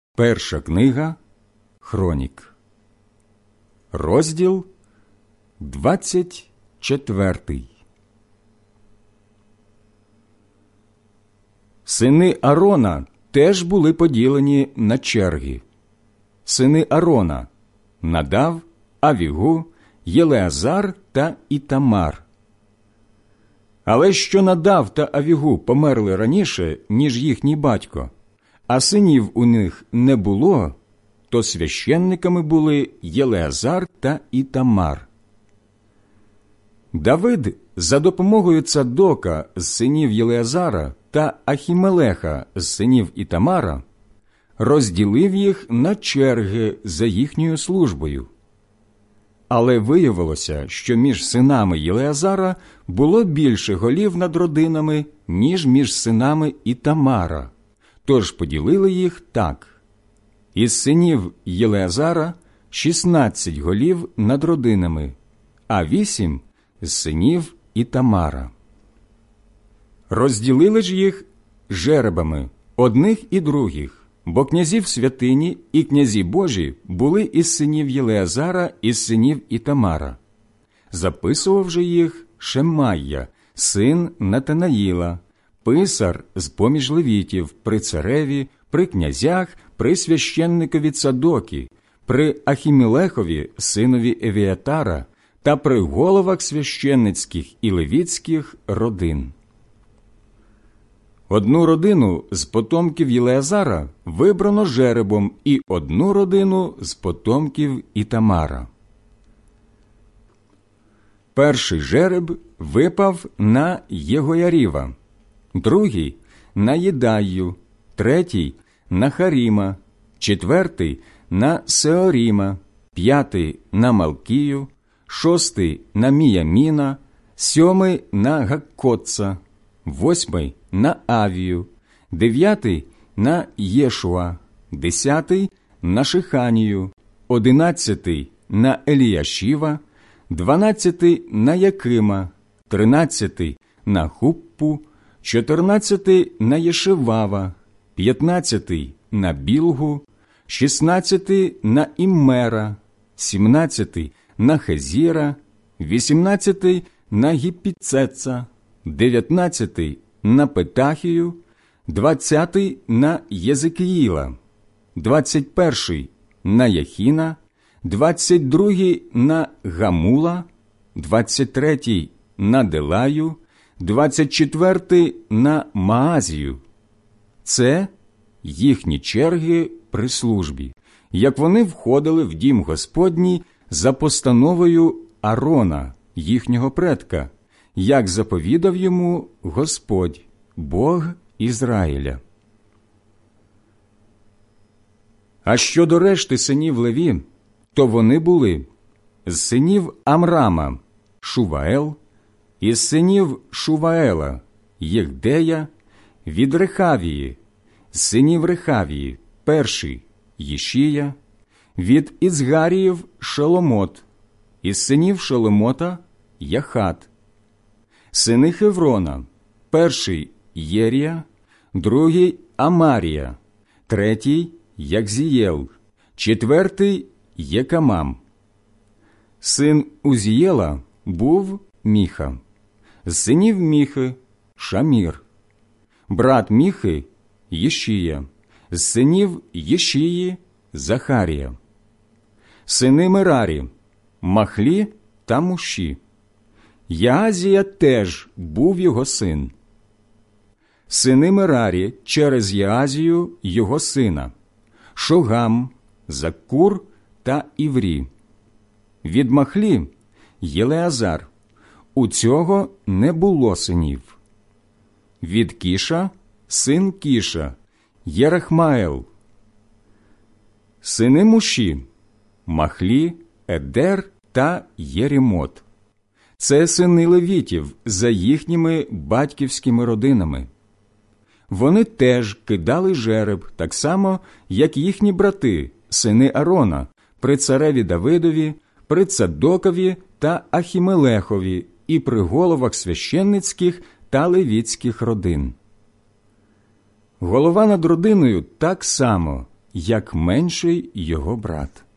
Перша книга Хронік, розділ 24. Сини Аарона теж були поділені на черги. Сини Аарона – Надав, Авігу, Єлеазар та Ітамар. Але що Надав та Авігу померли раніше, ніж їхній батько, а синів у них не було, то священниками були Єлеазар та Ітамар. Давид за допомогою Цадока з синів Єлеазара та Ахімелеха з синів Ітамара розділив їх на черги за їхньою службою. Але виявилося, що між синами Єлеазара було більше голів над родинами, ніж між синами Ітамара, тож поділили їх так. Із синів Єлеазара 16 голів над родинами, а 8 – з синів Ітамара. Розділили ж їх жеребами одних і других, бо князі в святині і князі Божі були із синів Єлеазара і з синів Ітамара. Записував же їх Шемайя, син Натанаїла, писар з-поміж левітів при цареві, при князях, при священникові Цадокі, при Ахімелехові, синові Евіатара, та при головах священницьких і левітських родин. Одну родину з потомків Єлеазара вибрано жеребом і одну родину з потомків Ітамара. Перший жереб випав на Єгояріва, другий – на Єдаю, третій – на Харіма, четвертий – на Сеоріма, п'ятий – на Малкію, шостий – на Міяміна, сьомий – на Гаккоца, восьмий – на Авію, дев'ятий – на Єшуа, десятий – на Шиханію, 11 – на Еліяшіва, 12 – на Якима, 13 – на Хуппу, 14 – на Єшевава, 15 – на Білгу, 16 – на Іммера, 17 – на Хезіра, 18 – на Гіппіцеца, 19 – на Петахію, 20 – на Єзекіїла, 21 – на Яхіна, 22 – на Гамула, 23 – на Делаю, 24 – на Маазію. Це їхні черги при службі, як вони входили в дім Господній за постановою Аарона, їхнього предка, як заповідав йому Господь, Бог Ізраїля. А щодо решти синів Леві, то вони були з синів Амрама – Шуваел, із синів Шуваела – Єхдея, від Рехавії, з синів Рехавії – перший – Єшія, від Ізгаріїв – Шеломот, із синів Шеломота – Яхат. Сини Хеврона – перший – Єрія, другий – Амарія, третій – Якзієл, четвертий – Єкамам. Син Узієла був Міха. З синів Міхи – Шамір. Брат Міхи – Єшія. З синів Єшії – Захарія. Сини Мерарі – Махлі та Муші. Яазія теж був його син. Сини Мерарі через Яазію його сина – Шогам, Заккур та Іврі. Від Махлі – Єлеазар. У цього не було синів. Від Кіша – син Кіша, Єрахмаел. Сини Муші – Махлі, Едер та Єрімот. Це сини левітів за їхніми батьківськими родинами. Вони теж кидали жереб, так само, як їхні брати, сини Аарона, при цареві Давидові, при Цадокові та Ахімелехові і при головах священницьких та левітських родин. Голова над родиною так само, як менший його брат.